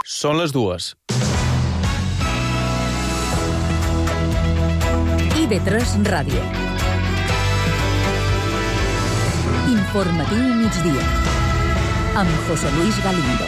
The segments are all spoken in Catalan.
Són les 2. IB3 Ràdio. Informatiu migdia. Amb José Luis Galindo.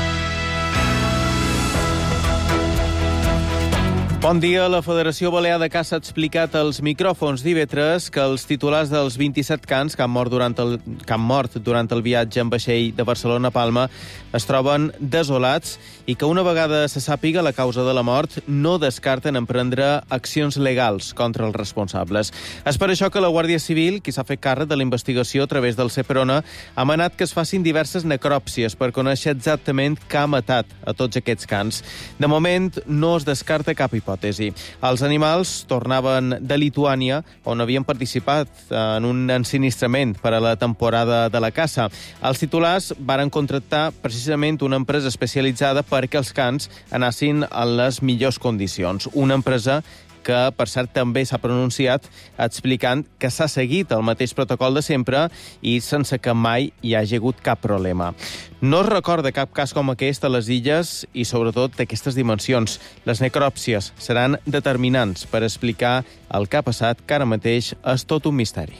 Bon dia. La Federació Balear de Caça ha explicat als micròfons d'IB3 que els titulars dels 27 cans que han mort durant el viatge en vaixell de Barcelona a Palma es troben desolats i que una vegada se sàpiga la causa de la mort no descarten emprendre accions legals contra els responsables. És per això que la Guàrdia Civil, qui s'ha fet càrrec de la investigació a través del Seprona, ha manat que es facin diverses necròpsies per conèixer exactament què ha matat a tots aquests cans. De moment no es descarta cap hipòtesi. Els animals tornaven de Lituània, on havien participat en un ensinistrament per a la temporada de la caça. Els titulars varen contractar precisament una empresa especialitzada perquè els cans anessin en les millors condicions. Una empresa que, per cert, també s'ha pronunciat explicant que s'ha seguit el mateix protocol de sempre i sense que mai hi hagi hagut cap problema. No es recorda cap cas com aquest a les illes i, sobretot, d'aquestes dimensions. Les necròpsies seran determinants per explicar el que ha passat, que ara mateix és tot un misteri.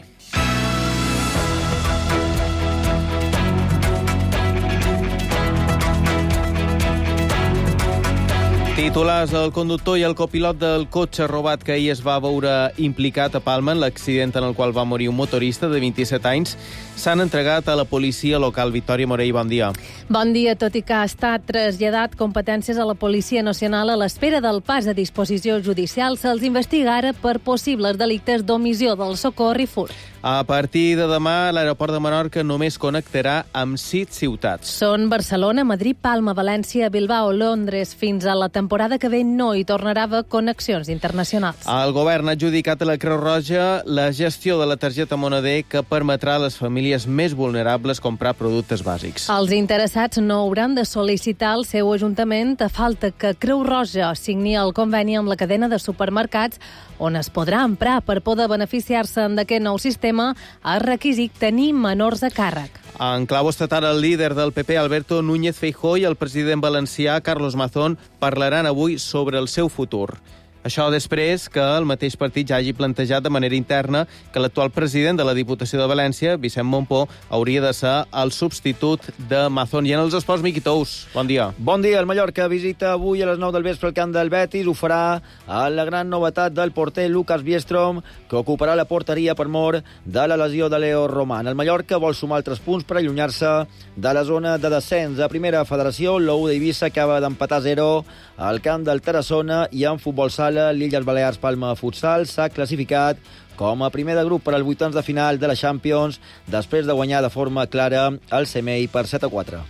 Titulars: el conductor i el copilot del cotxe robat que ahir es va veure implicat a Palma en l'accident en el qual va morir un motorista de 27 anys s'han entregat a la policia local. Victòria Morell, bon dia. Bon dia. Tot i que ha estat traslladat competències a la Policia Nacional a l'espera del pas a disposició judicial, se'ls investiga ara per possibles delictes d'omissió del socor i furt. A partir de demà, l'aeroport de Menorca només connectarà amb 6 ciutats. Són Barcelona, Madrid, Palma, València, Bilbao, Londres. Fins a la temporada que ve no hi tornarà a haver connexions internacionals. El govern ha adjudicat a la Creu Roja la gestió de la targeta Moneder, que permetrà a les famílies més vulnerables comprar productes bàsics. Els interessats no hauran de sol·licitar al seu ajuntament a falta que Creu Roja signi el conveni amb la cadena de supermercats, on es podrà emprar per poder beneficiar-se d'aquest nou sistema. És requisit tenir menors a càrrec. En clau estatal, el líder del PP, Alberto Núñez Feijóo, i el president valencià, Carlos Mazón, parlaran avui sobre el seu futur. Això després que el mateix partit ja hagi plantejat de manera interna que l'actual president de la Diputació de València, Vicent Mompó, hauria de ser el substitut de Mazón. I en els esports, Miqui Tous, bon dia. Bon dia. El Mallorca visita avui a les 9 del vespre el camp del Betis. Ho farà a la gran novetat del porter Lucas Biestrom, que ocuparà la porteria per mort de la lesió de Leo Roman. El Mallorca vol sumar 3 punts per allunyar-se de la zona de descens. A primera federació, l'Ou d'Eivissa acaba d'empatar 0 al camp del Tarassona, i en futbol sala, l'Illes Balears Palma Futsal s'ha classificat com a primer de grup per als 8 de final de la Champions, després de guanyar de forma clara el Semei per 7-4.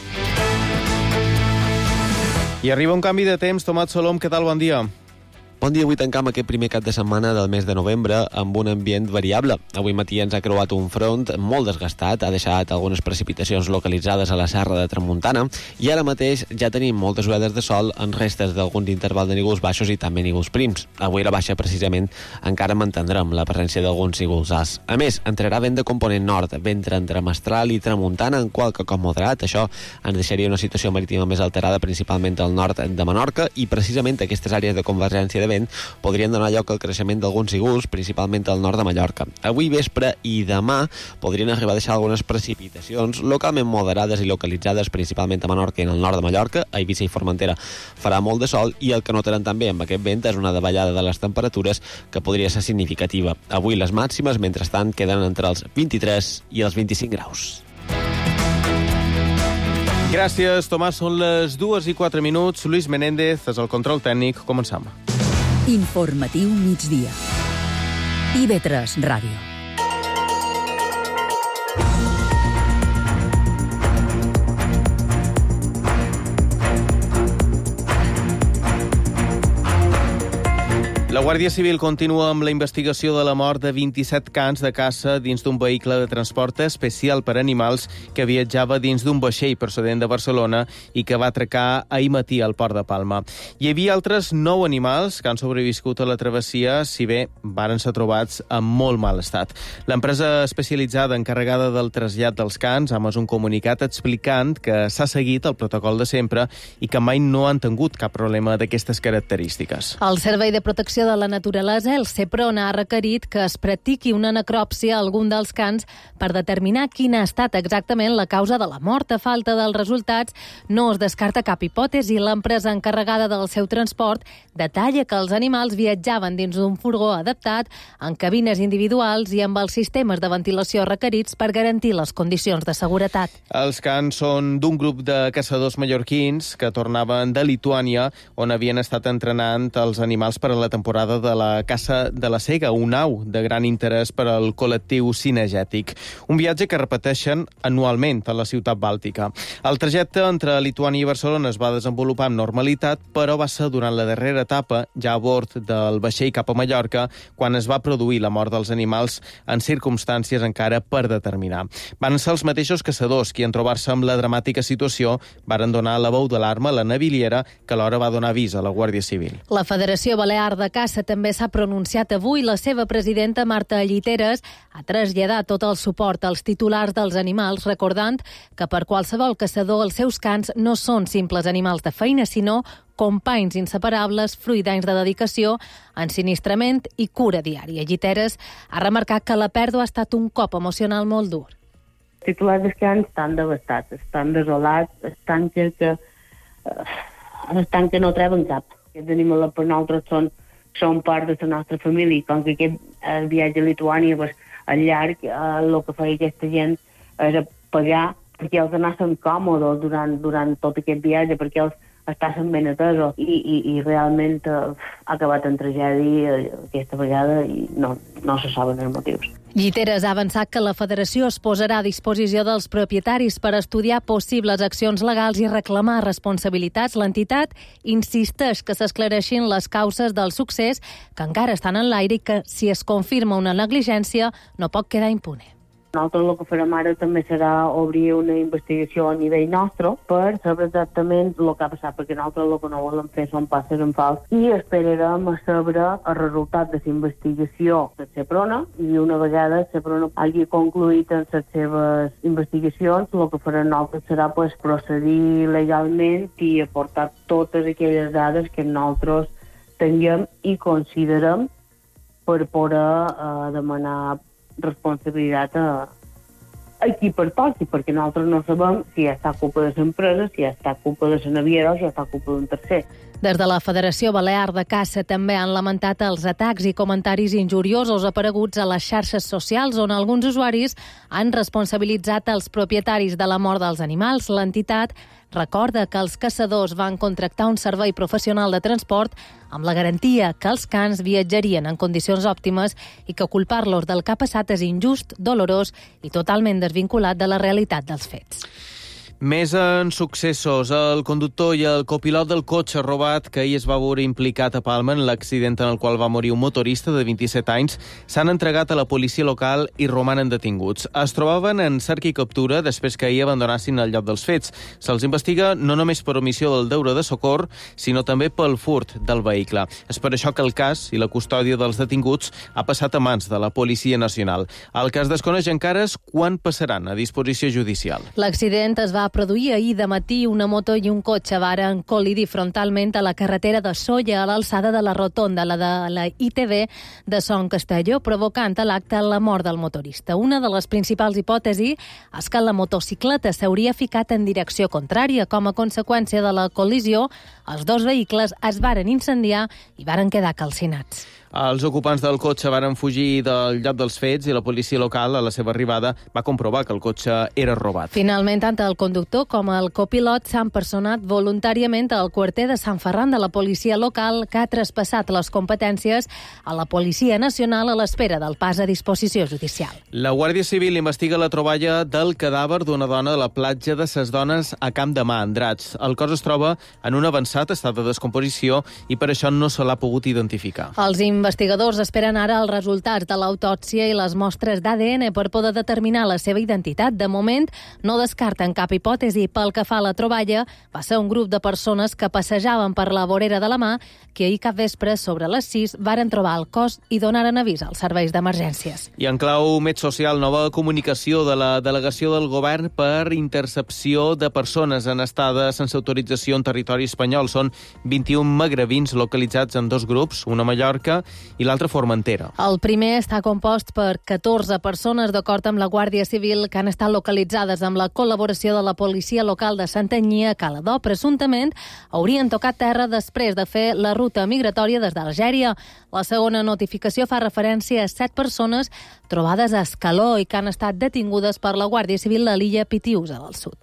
I arriba un canvi de temps. Tomat Solom, què tal? Bon dia. Bon dia. Avui tancam aquest primer cap de setmana del mes de novembre amb un ambient variable. Avui matí ens ha creuat un front molt desgastat, ha deixat algunes precipitacions localitzades a la serra de Tramuntana, i ara mateix ja tenim moltes uades de sol en restes d'alguns intervals de nígols baixos i també nígols prims. Avui a la baixa, precisament, encara mantindrem la presència d'alguns nígols alts. A més, entrarà vent de component nord, vent entre mestral i tramuntana, en qualque cop moderat. Això ens deixaria una situació marítima més alterada, principalment al nord de Menorca, i precisament aquestes àrees de convergència de vent podrien donar lloc al creixement d'alguns sígols, principalment al nord de Mallorca. Avui vespre i demà podrien arribar a deixar algunes precipitacions localment moderades i localitzades, principalment a Menorca i en el nord de Mallorca. A Eivissa i Formentera farà molt de sol, i el que notaran també amb aquest vent és una davallada de les temperatures que podria ser significativa. Avui les màximes, mentrestant, queden entre els 23 i els 25 graus. Gràcies, Tomàs. Són les 2:04. Luis Menéndez és el control tècnic. Començam. Informatiu migdia. IB3 Ràdio. La Guàrdia Civil continua amb la investigació de la mort de 27 cans de caça dins d'un vehicle de transport especial per animals que viatjava dins d'un vaixell procedent de Barcelona i que va atracar ahir matí al Port de Palma. Hi havia altres 9 animals que han sobreviscut a la travessia, si bé varen ser trobats en molt mal estat. L'empresa especialitzada encarregada del trasllat dels cans ha emès un comunicat explicant que s'ha seguit el protocol de sempre i que mai no han tingut cap problema d'aquestes característiques. El Servei de Protecció de la Naturalesa, el CEPRONA, ha requerit que es practiqui una necròpsia a algun dels cans per determinar quina ha estat exactament la causa de la mort. A falta dels resultats, no es descarta cap hipòtesi. L'empresa encarregada del seu transport detalla que els animals viatjaven dins d'un furgó adaptat, en cabines individuals i amb els sistemes de ventilació requerits per garantir les condicions de seguretat. Els cans són d'un grup de caçadors mallorquins que tornaven de Lituània, on havien estat entrenant els animals per a la temporada de la caça de la Sega, un au de gran interès per al col·lectiu cinegètic. Un viatge que repeteixen anualment a la ciutat bàltica. El trajecte entre Lituània i Barcelona es va desenvolupar amb normalitat, però va ser durant la darrera etapa, ja a bord del vaixell cap a Mallorca, quan es va produir la mort dels animals en circumstàncies encara per determinar. Van ser els mateixos caçadors qui, en trobar-se amb la dramàtica situació, varen donar la veu d'alarma a la naviliera, que alhora va donar avís a la Guàrdia Civil. La Federació Balear de Caça també s'ha pronunciat avui. La seva presidenta, Marta Lliteres, ha traslladat tot el suport als titulars dels animals, recordant que per qualsevol caçador els seus cans no són simples animals de feina, sinó companys inseparables, fruit d'anys de dedicació, ensinistrament i cura diària. Lliteres ha remarcat que la pèrdua ha estat un cop emocional molt dur. Els titulars dels cans estan devastats, estan desolats, estan que no treuen cap. Aquests animals per nosaltres són part de la nostra família, i com que aquest viatge a Lituània, al llarg, el que feia aquesta gent era pagar perquè els anaven còmodes durant tot aquest viatge, perquè els estaven ben atesos, i realment ha acabat en tragèdia aquesta vegada i no se saben els motius. Lliteres ha avançat que la Federació es posarà a disposició dels propietaris per estudiar possibles accions legals i reclamar responsabilitats. L'entitat insisteix que s'esclareixin les causes del succés, que encara estan en l'aire, i que, si es confirma una negligència, no pot quedar impune. Nosaltres el que farem ara també serà obrir una investigació a nivell nostre per saber exactament el que ha passat, perquè nosaltres el que no volem fer són passes en fals, i esperarem a saber el resultat de la investigació de CEPRONA, i una vegada CEPRONA hagi concluït en les seves investigacions, el que farem nosaltres serà procedir legalment i aportar totes aquelles dades que nosaltres tinguem i considerem per poder demanar responsabilitat a qui pertoqui, perquè nosaltres no sabem si ha estat culpa de l'empresa, si ha estat culpa de la naviera o si ha estat culpa d'un tercer. Des de la Federació Balear de Caça també han lamentat els atacs i comentaris injuriosos apareguts a les xarxes socials, on alguns usuaris han responsabilitzat els propietaris de la mort dels animals. L'entitat recorda que els caçadors van contractar un servei professional de transport amb la garantia que els cans viatjarien en condicions òptimes i que culpar-los del que ha passat és injust, dolorós i totalment desvinculat de la realitat dels fets. Més en successos. El conductor i el copilot del cotxe robat que ahir es va veure implicat a Palma en l'accident en el qual va morir un motorista de 27 anys s'han entregat a la policia local i romanen detinguts. Es trobaven en cerca i captura després que ahir abandonassin el lloc dels fets. Se'ls investiga no només per omissió del deure de socor, sinó també pel furt del vehicle. És per això que el cas i la custòdia dels detinguts ha passat a mans de la Policia Nacional. El que es desconeix encara és quan passaran a disposició judicial. L'accident es va produir ahir de matí. Una moto i un cotxe varen col·lidir frontalment a la carretera de Sóller, a l'alçada de la rotonda, la de la ITV de Son Castelló, provocant a l'acte la mort del motorista. Una de les principals hipòtesis és que la motocicleta s'hauria ficat en direcció contrària. Com a conseqüència de la col·lisió, els dos vehicles es varen incendiar i varen quedar calcinats. Els ocupants del cotxe varen fugir del lloc dels fets i la policia local, a la seva arribada, va comprovar que el cotxe era robat. Finalment, tant el conductor com el copilot s'han personat voluntàriament al quarter de Sant Ferran de la policia local, que ha traspassat les competències a la Policia Nacional a l'espera del pas a disposició judicial. La Guàrdia Civil investiga la troballa del cadàver d'una dona a la platja de Ses Dones a Camp de Mà, Andratx. El cos es troba en un avançat estat de descomposició i per això no se l'ha pogut identificar. Els investigadors esperen ara els resultats de l'autòpsia i les mostres d'ADN per poder determinar la seva identitat. De moment, no descarten cap hipòtesi. Pel que fa a la troballa, va ser un grup de persones que passejaven per la vorera de la Mà que ahir cap vespre, sobre les 6, varen trobar el cos i donaren avís als serveis d'emergències. I en clau Med Social, nova comunicació de la delegació del govern per intercepció de persones en estada sense autorització en territori espanyol. Són 21 magrebins localitzats en 2 grups, una a Mallorca i l'altra a Formentera. El primer està compost per 14 persones, d'acord amb la Guàrdia Civil, que han estat localitzades amb la col·laboració de la policia local de Santanyí a Caladó. Presumptament haurien tocat terra després de fer la ruta migratòria des d'Algèria. La segona notificació fa referència a 7 persones trobades a Escaló i que han estat detingudes per la Guàrdia Civil a l'illa Pitiusa del Sud.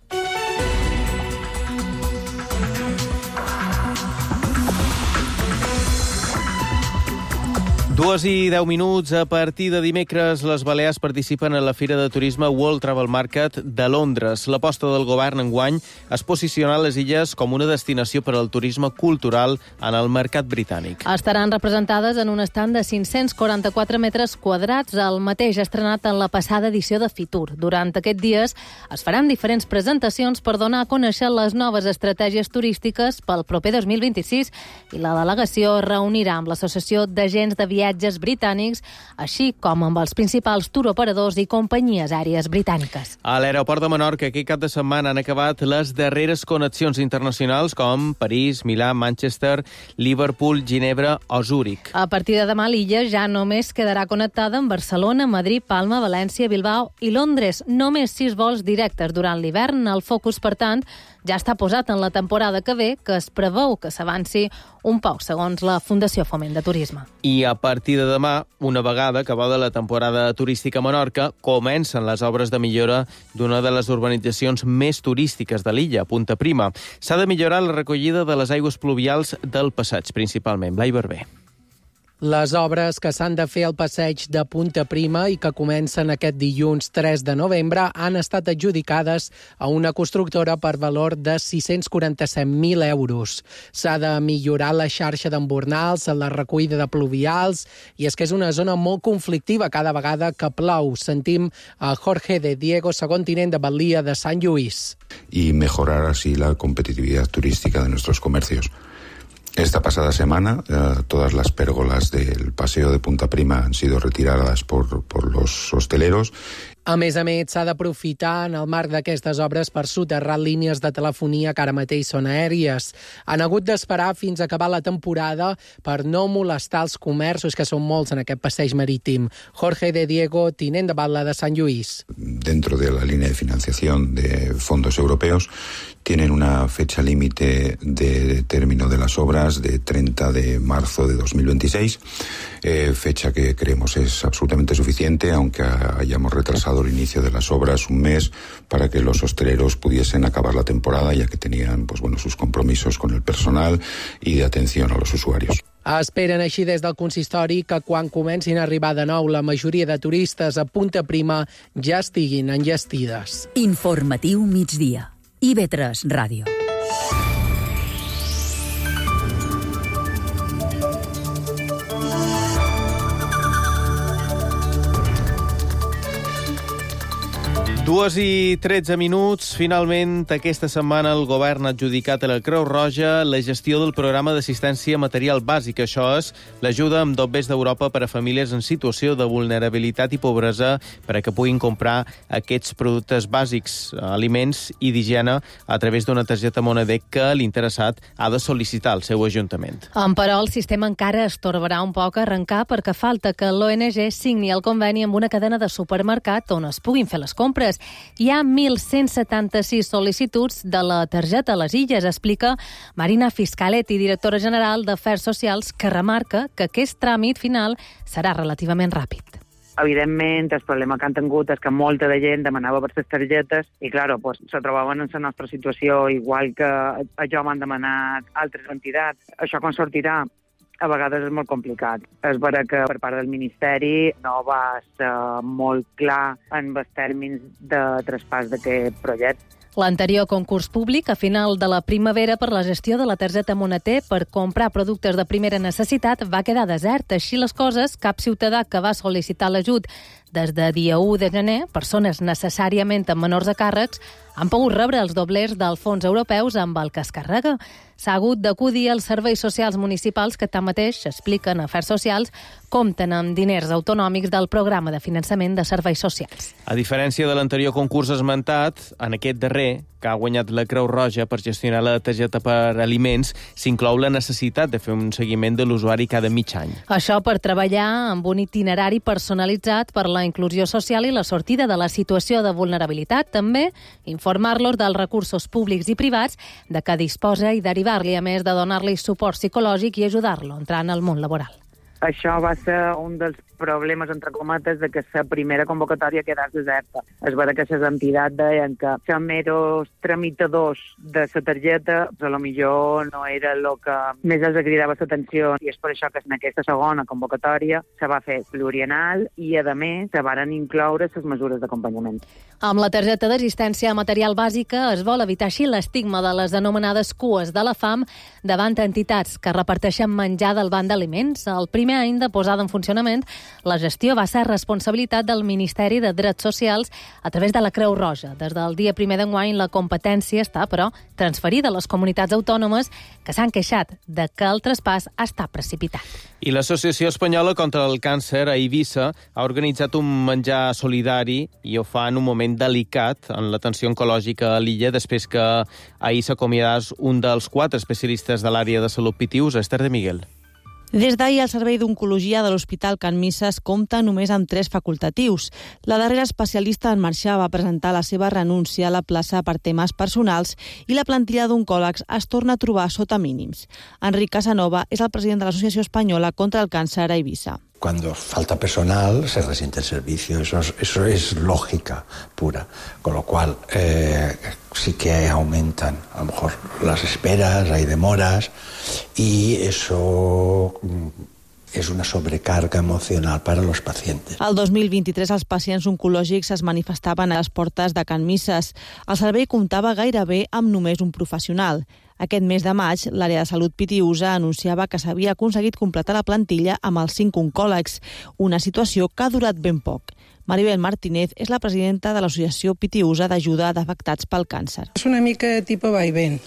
Dues i 10 minuts. A partir de dimecres, les Balears participen en la Fira de Turisme World Travel Market de Londres. L'aposta del govern enguany és posicionar les illes com una destinació per al turisme cultural en el mercat britànic. Estaran representades en un estand de 544 metres quadrats, el mateix estrenat en la passada edició de Fitur. Durant aquests dies es faran diferents presentacions per donar a conèixer les noves estratègies turístiques pel proper 2026 i la delegació es reunirà amb l'Associació d'Agents de Viatges Britànics, així com amb els principals turoperadors i companyies aèries britàniques. A l'aeroport de Menorca, aquest cap de setmana han acabat les darreres connexions internacionals com París, Milà, Manchester, Liverpool, Ginebra o Zúrich. A partir de demà, l'illa ja només quedarà connectada amb Barcelona, Madrid, Palma, València, Bilbao i Londres. Només 6 vols directes durant l'hivern. El focus, per tant, ja està posat en la temporada que ve, que es preveu que s'avanci un poc, segons la Fundació Foment de Turisme. I a partir de demà, una vegada acabada la temporada turística a Menorca, comencen les obres de millora d'una de les urbanitzacions més turístiques de l'illa, Punta Prima. S'ha de millorar la recollida de les aigües pluvials del passeig, principalment. Blai Barber. Les obres que s'han de fer al passeig de Punta Prima i que comencen aquest dilluns 3 de novembre han estat adjudicades a una constructora per valor de 647.000 euros. S'ha de millorar la xarxa d'embornals, la recollida de pluvials, i és que és una zona molt conflictiva cada vegada que plou. Sentim a Jorge de Diego, segon tinent de Batllia de Sant Lluís. Y mejorar así la competitividad turística de nuestros comercios. Esta pasada semana, todas las pérgolas del paseo de Punta Prima han sido retiradas por los hosteleros. A més, s'ha d'aprofitar en el marc d'aquestes obres per soterrar línies de telefonia que ara mateix són aèries. Han hagut d'esperar fins a acabar la temporada per no molestar els comerços, que són molts en aquest passeig marítim. Jorge de Diego, tinent de Batlle de Sant Lluís. Dentro de la línea de financiación de fondos europeos, tienen una fecha límite de término de las obras de 30 de marzo de 2026, fecha que creemos es absolutamente suficiente, aunque hayamos retrasado el inicio de las obras un mes para que los hosteleros pudiesen acabar la temporada, ya que tenían sus compromisos con el personal y de atención a los usuarios. Esperen així des del consistori que quan comencin a arribar de nou la majoria de turistes a Punta Prima ja estiguin enllestides. Informatiu migdia. IB3 Ràdio. Dues i 13 minuts. Finalment, aquesta setmana el govern ha adjudicat a la Creu Roja la gestió del programa d'assistència material bàsic. Això és l'ajuda amb dobbers d'Europa per a famílies en situació de vulnerabilitat i pobresa per a que puguin comprar aquests productes bàsics, aliments i d'higiene a través d'una targeta Monedec que l'interessat ha de sol·licitar al seu ajuntament. Però el sistema encara es torbarà un poc a arrencar perquè falta que l'ONG signi el conveni amb una cadena de supermercat on es puguin fer les compres. Illes. Hi ha 1.176 sol·licituds de la targeta a les Illes, explica Marina Fiscaletti, directora general d'Afers Socials, que remarca que aquest tràmit final serà relativament ràpid. Evidentment, el problema que han tingut és que molta de gent demanava per les targetes i, clar, pues, se trobaven en la nostra situació, igual que això m'han demanat altres entitats. Això com sortirà? A vegades és molt complicat. És vera que per part del Ministeri no va ser molt clar en els tèrmins de traspàs d'aquest projecte. L'anterior concurs públic, a final de la primavera, per la gestió de la targeta Moneter per comprar productes de primera necessitat, va quedar desert. Així les coses, cap ciutadà que va sol·licitar l'ajut des de dia 1 de gener, persones necessàriament amb menors a càrrecs, han pogut rebre els doblers dels fons europeus amb el que es carrega. S'ha hagut d'acudir als serveis socials municipals que tanmateix, expliquen Afers Socials, compten amb diners autonòmics del programa de finançament de serveis socials. A diferència de l'anterior concurs esmentat, en aquest darrer, que ha guanyat la Creu Roja per gestionar la targeta per aliments, s'inclou la necessitat de fer un seguiment de l'usuari cada mig any. Això per treballar amb un itinerari personalitzat per la inclusió social i la sortida de la situació de vulnerabilitat. També informar-los dels recursos públics i privats de què disposa i derivar-li, a més de donar-li suport psicològic i ajudar-lo a entrar en el món laboral. Això va ser un dels problemes, entre cometes, de que la primera convocatòria quedés deserta. És vera que les entitats deien que ser meros tramitadors de la targeta a lo millor no era el que més els cridava l'atenció, i és per això que en aquesta segona convocatòria se va fer plurianual i, a més, se varen incloure les mesures d'acompanyament. Amb la targeta d'assistència material bàsica es vol evitar així l'estigma de les anomenades cues de la fam davant entitats que reparteixen menjar del banc d'aliments. El primer any de posada en funcionament, la gestió va ser responsabilitat del Ministeri de Drets Socials a través de la Creu Roja. Des del dia 1 d'enguany la competència està, però, transferida a les comunitats autònomes que s'han queixat de que el traspàs està precipitat. I l'Associació Espanyola contra el Càncer a Eivissa ha organitzat un menjar solidari i ho fa en un moment delicat en l'atenció oncològica a l'illa després que ahir s'acomiadés un dels 4 especialistes de l'àrea de salut Pitius, Esther de Miguel. Des d'ahir, el Servei d'Oncologia de l'Hospital Can Misses compta només amb 3 facultatius. La darrera especialista en marxar va presentar la seva renúncia a la plaça per temes personals i la plantilla d'oncòlegs es torna a trobar sota mínims. Enric Casanova és el president de l'Associació Espanyola contra el Càncer a Eivissa. Cuando falta personal, se resiente el servicio. Eso es lógica pura. Con lo cual, sí que aumentan, a lo mejor, las esperas, hay demoras, y eso és una sobrecarga emocional per a los pacientes. El 2023 els pacients oncològics es manifestaven a les portes de Can Misses. El servei comptava gairebé amb només un professional. Aquest mes de maig, l'àrea de salut Pitiusa anunciava que s'havia aconseguit completar la plantilla amb els 5 oncòlegs, una situació que ha durat ben poc. Maribel Martínez és la presidenta de l'Associació Pitiusa d'Ajuda d'Afectats pel Càncer. És una mica tipus va-i-ven,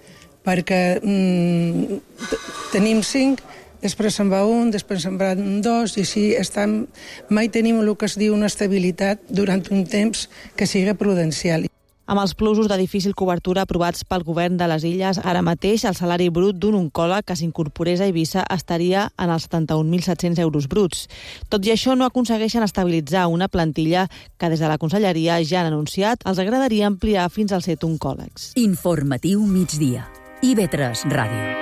perquè tenim 5, després se'n va un, després se'n van 2, i així mai tenim el que es diu una estabilitat durant un temps que sigui prudencial. Amb els plusos de difícil cobertura aprovats pel govern de les Illes, ara mateix el salari brut d'un oncòleg que s'incorporés a Eivissa estaria en els 71.700 euros bruts. Tot i això, no aconsegueixen estabilitzar una plantilla que des de la Conselleria ja han anunciat els agradaria ampliar fins als 7 oncòlegs. Informatiu migdia. IB3 Ràdio.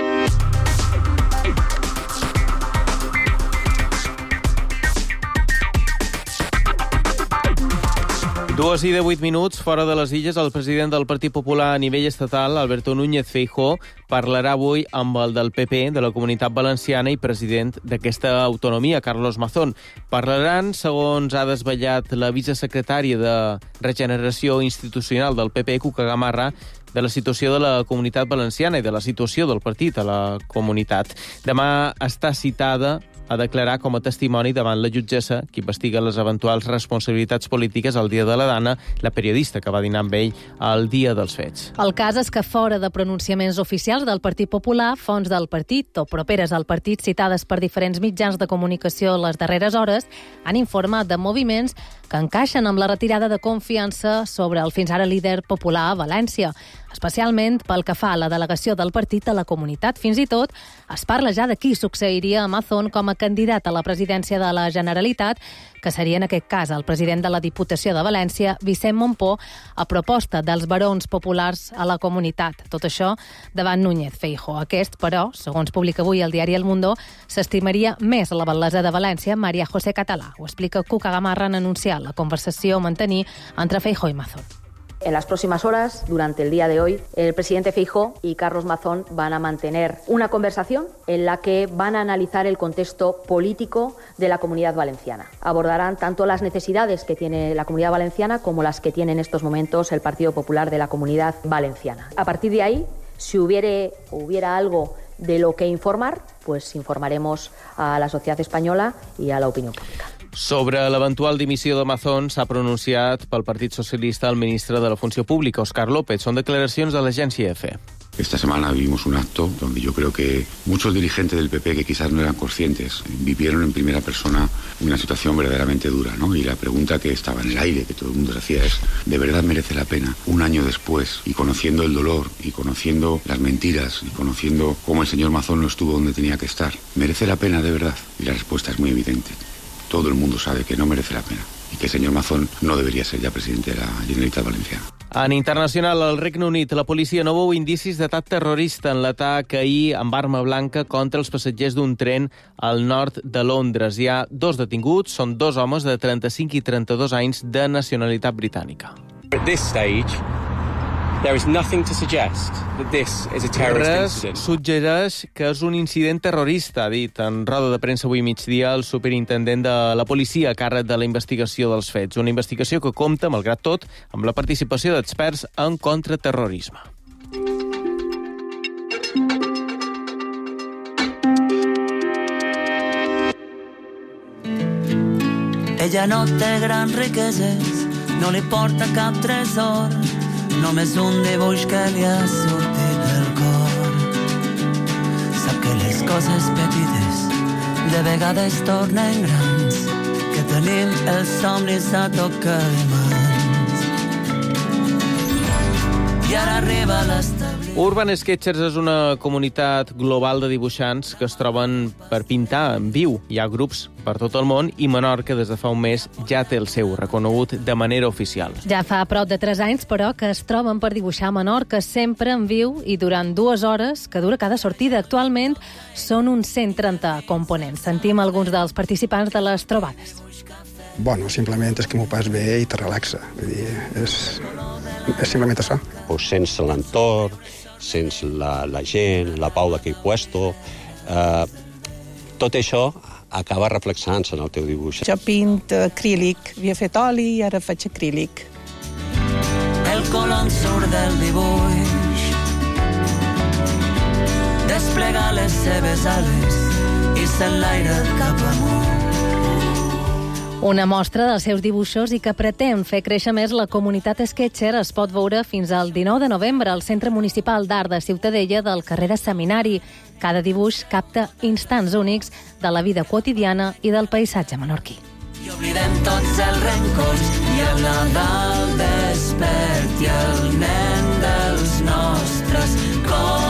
2:08, fora de les Illes, el president del Partit Popular a nivell estatal, Alberto Núñez Feijóo, parlarà avui amb el del PP de la Comunitat Valenciana i president d'aquesta autonomia, Carlos Mazón. Parlaran, segons ha desvetllat la vicesecretària de Regeneració Institucional del PP, Cuca Gamarra, de la situació de la Comunitat Valenciana i de la situació del partit a la comunitat. Demà està citada a declarar com a testimoni davant la jutgessa que investiga les eventuals responsabilitats polítiques al dia de la Dana, la periodista que va dinar amb ell el dia dels fets. El cas és que fora de pronunciaments oficials del Partit Popular, fonts del partit o properes al partit citades per diferents mitjans de comunicació les darreres hores han informat de moviments que encaixen amb la retirada de confiança sobre el fins ara líder popular a València. especialment pel que fa a la delegació del partit a la comunitat. Fins i tot es parla ja de qui succeiria a Mazón com a candidat a la presidència de la Generalitat, que seria en aquest cas el president de la Diputació de València, Vicent Mompó, a proposta dels barons populars a la comunitat. Tot això davant Núñez Feijóo. Aquest, però, segons publica avui el diari El Mundo, s'estimaria més la batllessa de València, María José Català. Ho explica Cuca Gamarra en anunciar la conversació a mantenir entre Feijóo i Mazón. En las próximas horas, durante el día de hoy, el presidente Feijóo y Carlos Mazón van a mantener una conversación en la que van a analizar el contexto político de la Comunidad Valenciana. Abordarán tanto las necesidades que tiene la Comunidad Valenciana como las que tiene en estos momentos el Partido Popular de la Comunidad Valenciana. A partir de ahí, si hubiera algo de lo que informar, pues informaremos a la sociedad española y a la opinión pública. Sobre l'eventual dimissió de Mazón s'ha pronunciat pel Partit Socialista el ministre de la Funció Pública, Óscar López. Són declaracions de l'agència EFE. Esta semana vivimos un acto donde yo creo que muchos dirigentes del PP que quizás no eran conscientes vivieron en primera persona una situación verdaderamente dura, ¿no? Y la pregunta que estaba en el aire, que todo el mundo se hacía es, ¿de verdad merece la pena un año después y conociendo el dolor y conociendo las mentiras y conociendo cómo el señor Mazón no estuvo donde tenía que estar? ¿Merece la pena de verdad? Y la respuesta es muy evidente. Todo el mundo sabe que no merece la pena y que el señor Mazón no debería ser ya presidente de la Generalitat Valenciana. En internacional, al Regne Unit, la policia no veu indicis d'atac terrorista en l'atac ahir amb arma blanca contra els passatgers d'un tren al nord de Londres. Hi ha 2 detinguts, són 2 homes de 35 i 32 anys de nacionalitat britànica. At this stage, there is nothing to suggest that this is a terrorist incident. Res suggereix que és un incident terrorista, ha dit en roda de premsa avui migdia el superintendent de la policia a càrrec de la investigació dels fets. Una investigació que compta, malgrat tot, amb la participació d'experts en contraterrorisme. Ella no té grans riqueses, no li porta cap tresor, només un dibuix que li ha sortit del cor. Sap que les coses petites de vegades tornen grans, que tenim els somnis a tocar de mans. I ara arriba l'establir... Urban Sketchers és una comunitat global de dibuixants que es troben per pintar en viu. Hi ha grups per tot el món i Menorca des de fa un mes ja té el seu, reconegut de manera oficial. Ja fa prop de 3 anys, però, que es troben per dibuixar a Menorca sempre en viu i durant 2 hores que dura cada sortida. Actualment són uns 130 components. Sentim alguns dels participants de les trobades. Bueno, simplement és que m'ho pas bé i te relaxa. Vull dir, és simplement això. Pues sense l'entorn, sense la gent, la pau d'aquell puesto, tot això acaba reflexant-se en el teu dibuix. Jo pinto acrílic, havia fet oli i ara faig acrílic. El color surt del dibuix, desplega les seves ales i s'enlaira cap amunt. Una mostra dels seus dibuixos i que pretén fer créixer més la comunitat Sketcher es pot veure fins al 19 de novembre al Centre Municipal d'Art de Ciutadella del carrer de Seminari. Cada dibuix capta instants únics de la vida quotidiana i del paisatge menorquí. I oblidem tots els rencors i el Nadal despert i el nen dels nostres cors.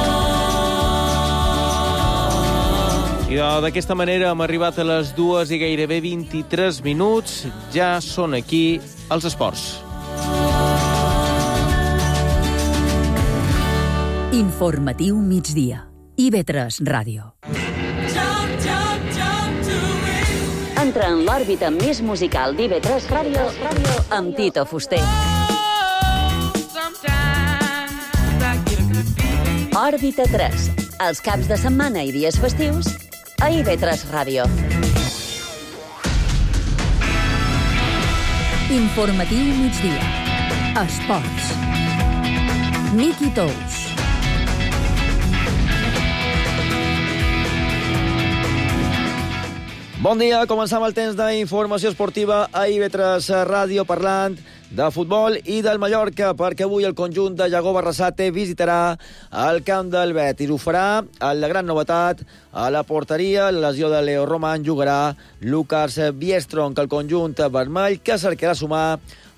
I d'aquesta manera hem arribat a les 2 i gairebé 23 minuts. Ja són aquí els esports. Informatiu migdia. IB3 Ràdio. Entra en l'òrbita més musical d'IB3 Ràdio amb Tito Fuster. Òrbita 3. Els caps de setmana i dies festius a IB3 Ràdio. Informatiu migdia. Esports. Miqui Tous. Bon dia, començam el temps d'informació esportiva a IB3 Ràdio parlant de futbol i del Mallorca, perquè avui el conjunt de Iago Barrasate visitarà el camp del Betis. Ho farà la gran novetat a la porteria, la lesió de Leo Roman, jugarà Lucas Biestron, que el conjunt vermell que cercarà sumar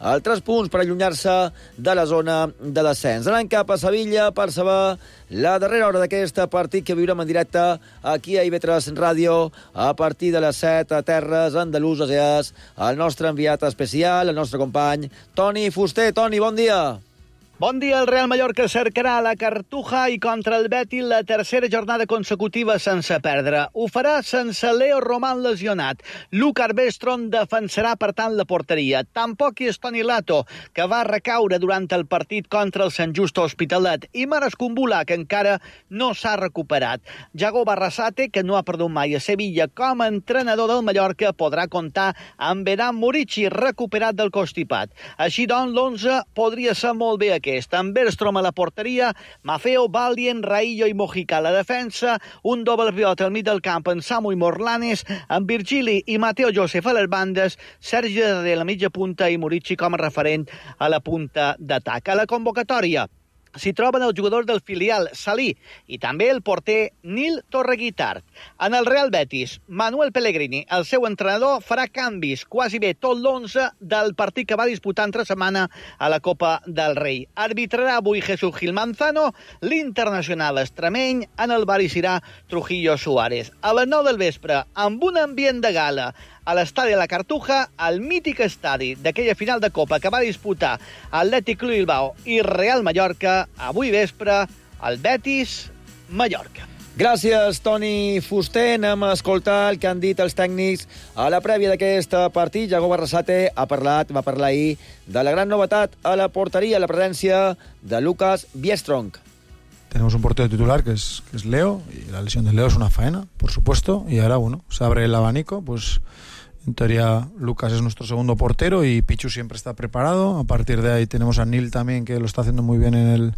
a 3 punts per allunyar-se de la zona de descens. Anem cap a Sevilla per saber la darrera hora d'aquest partit que viurem en directe aquí a IB3 Ràdio a partir de les 7 a Terres Andaluses. És el nostre enviat especial, el nostre company Toni Fuster. Toni, bon dia. Bon dia. El Real Mallorca cercarà la Cartuja i contra el Betis la tercera jornada consecutiva sense perdre. Ho farà sense Leo Román lesionat. Luca Arbestron defensarà, per tant, la porteria. Tampoc hi és Toni Lato, que va recaure durant el partit contra el Sant Just Hospitalet, i Mares Kumbula, que encara no s'ha recuperat. Yago Barrasate, que no ha perdut mai a Sevilla com a entrenador del Mallorca, podrà comptar amb Beran Murici, recuperat del constipat. Així doncs, l'11 podria ser molt bé aquest. Amb Bergstrom a la porteria, Maffeo, Baldien, Raillo i Mojica a la defensa, un doble pivot al mig del camp en Samu i Morlanes, amb Virgili i Mateo Josef a les bandes, Sergi de la mitja punta i Murici com a referent a la punta d'atac. A la convocatòria s'hi troben els jugadors del filial Salí i també el porter Nil Torreguitart. En el Real Betis, Manuel Pellegrini, el seu entrenador, farà canvis quasi bé tot l'11 del partit que va disputar entre setmana a la Copa del Rei. Arbitrarà avui Jesús Gil Manzano, l'internacional extremeny, en el bar hi serà Trujillo Suárez. A les 9 del vespre, amb un ambient de gala, a l'estadi de la Cartuja, el mític estadi d'aquella final de Copa que va disputar Atlètic Club Bilbao i Real Mallorca, avui vespre, el Betis Mallorca. Gràcies, Toni Fuster. Anem a escoltar el que han dit els tècnics a la prèvia d'aquest partit. Yago Barrasate va parlar ahir de la gran novetat a la porteria, la presència de Lucas Biestrong. Tenemos un portero titular que es Leo, y la lesión de Leo es una faena, por supuesto, y ahora, bueno, se abre el abanico, pues en teoría Lucas es nuestro segundo portero y Pichu siempre está preparado. A partir de ahí tenemos a Nil también, que lo está haciendo muy bien en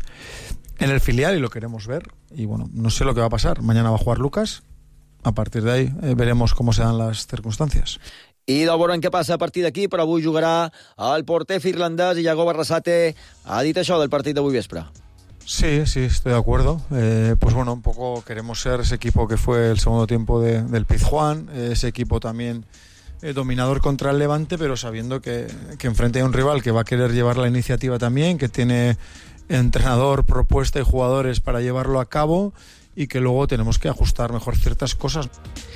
el filial y lo queremos ver. Y bueno, no sé lo que va a pasar. Mañana va a jugar Lucas. A partir de ahí veremos cómo se dan las circunstancias. I de veurem què passa a partir d'aquí, però avui jugarà el porter finlandès i Yago Barrasate ha dit això del partit d'avui vespre. Sí, estoy de acuerdo. Pues bueno, un poco queremos ser ese equipo que fue el segundo tiempo del Pizjuán, ese equipo también dominador contra el Levante, pero sabiendo que enfrente hay un rival que va a querer llevar la iniciativa también, que tiene entrenador, propuesta y jugadores para llevarlo a cabo, i que luego tenemos que ajustar mejor ciertas cosas.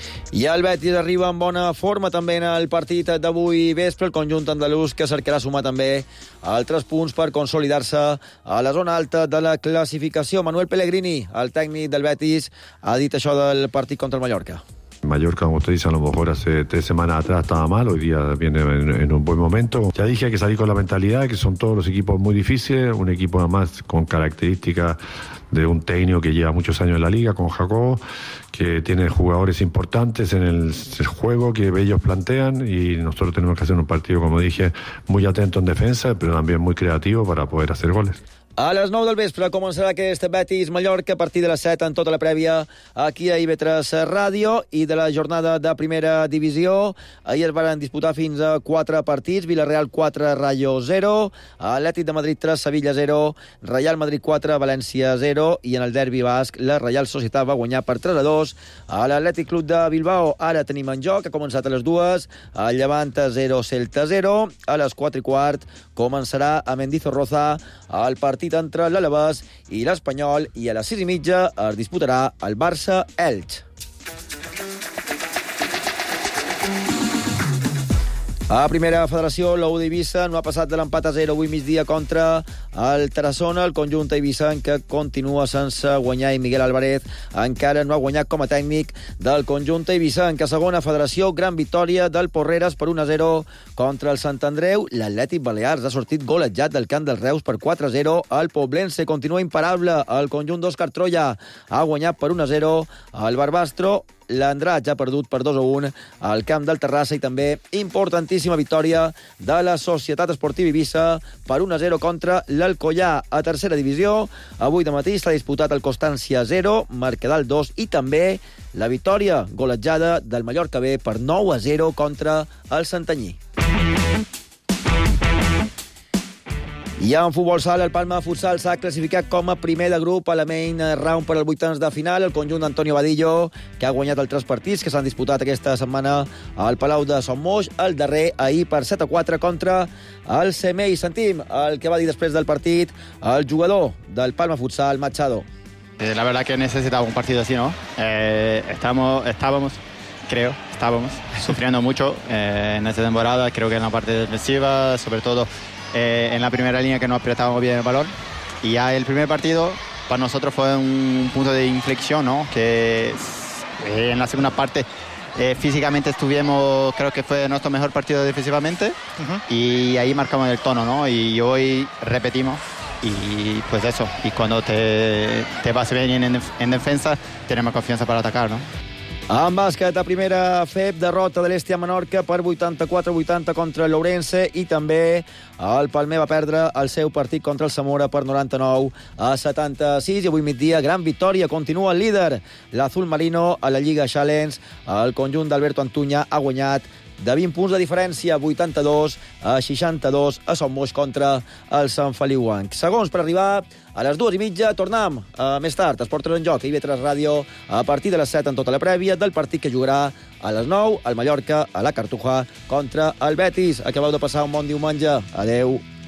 I el Betis arriba en bona forma també en el partit d'avui vespre, el conjunt andalús que cercarà sumar també altres punts per consolidar-se a la zona alta de la classificació. Manuel Pellegrini, el tècnic del Betis, ha dit això del partit contra el Mallorca. Mallorca, como usted dice, a lo mejor hace 3 semanas atrás estaba mal, hoy día viene en un buen momento. Ya dije que salir con la mentalidad, que son todos los equipos muy difíciles, un equipo además con características de un técnico que lleva muchos años en la liga, con Jacob, que tiene jugadores importantes en el juego que ellos plantean, y nosotros tenemos que hacer un partido, como dije, muy atento en defensa, pero también muy creativo para poder hacer goles. A les 9 del vespre començarà aquest Betis-Mallorca a partir de les 7 en tota la prèvia aquí a IB3 Ràdio. I de la jornada de primera divisió, ahir es van disputar fins a 4 partits: Villarreal 4, Rayo 0, Atlètic de Madrid 3, Sevilla 0, Real Madrid 4, València 0, i en el derbi basc la Real Societat va guanyar per 3-2 a l'Atlètic Club de Bilbao. Ara tenim en joc, ha començat a les 2, el Llevant 0, Celta 0, a les 4:15 començarà a Mendizorroza el partit entre l'Alavés i l'Espanyol, i a les 6:30 es disputarà el Barça-Elx. A primera federació, l'U d'Eivissa no ha passat de l'empat a 0 avui migdia contra el Tarazona. El conjunt eivissenc que continua sense guanyar, i Miguel Álvarez encara no ha guanyat com a tècnic del conjunt eivissenc. A segona federació, gran victòria del Porreres per 1-0 contra el Sant Andreu. L'Atlètic Balears ha sortit golejat del camp dels Reus per 4-0. El Poblense continua imparable. El conjunt d'Òscar Troya ha guanyat per 1-0. El Barbastro, l'Andratx, ha perdut per 2-1 al camp del Terrassa, i també importantíssima victòria de la Societat Esportiva Eivissa per 1-0 contra l'Alcoyà. A tercera divisió, avui de matí s'ha disputat el Constància 0, Mercadal 2, i també la victòria golejada del Mallorca B per 9-0 contra el Santanyí. I en futbol sala, el Palma Futsal s'ha classificat com a primer de grup a la main round per als vuitens de final. El conjunt d'Antonio Vadillo, que ha guanyat els 3 partits que s'han disputat aquesta setmana al Palau de Son Moix, el darrer ahir per 7-4 contra el CMI. Sentim el que va dir després del partit el jugador del Palma Futsal, Machado. La verdad que necesitaba un partido así, ¿no? Estábamos sufriendo mucho en esta temporada, creo que en la parte defensiva, sobre todo en la primera línea que no apretábamos bien el balón. Y ya el primer partido para nosotros fue un punto de inflexión, ¿no? Que en la segunda parte físicamente estuvimos, creo que fue nuestro mejor partido defensivamente, y ahí marcamos el tono, ¿no? Y hoy repetimos. Y pues eso, y cuando te vas bien en defensa, tenemos confianza para atacar, ¿no? En bàsquet, a primera FEP, derrota de l'Estia Menorca per 84-80 contra el Lourenço, i també el Palmer va perdre el seu partit contra el Zamora per 99-76. I avui migdia, gran victòria, continua el líder l'Azul Marino a la Lliga Challenge. El conjunt d'Alberto Antuña ha guanyat de 20 punts de diferència, 82-62 a Son Moix contra el Sant Feliu Guanc. Segons per arribar a les 2:30, tornem més tard. Esportes en Joc, a IB3 Ràdio, a partir de les 7 en tota la prèvia del partit que jugarà a les 9 al Mallorca, a la Cartuja, contra el Betis. Acabeu de passar un bon diumenge. Adeu.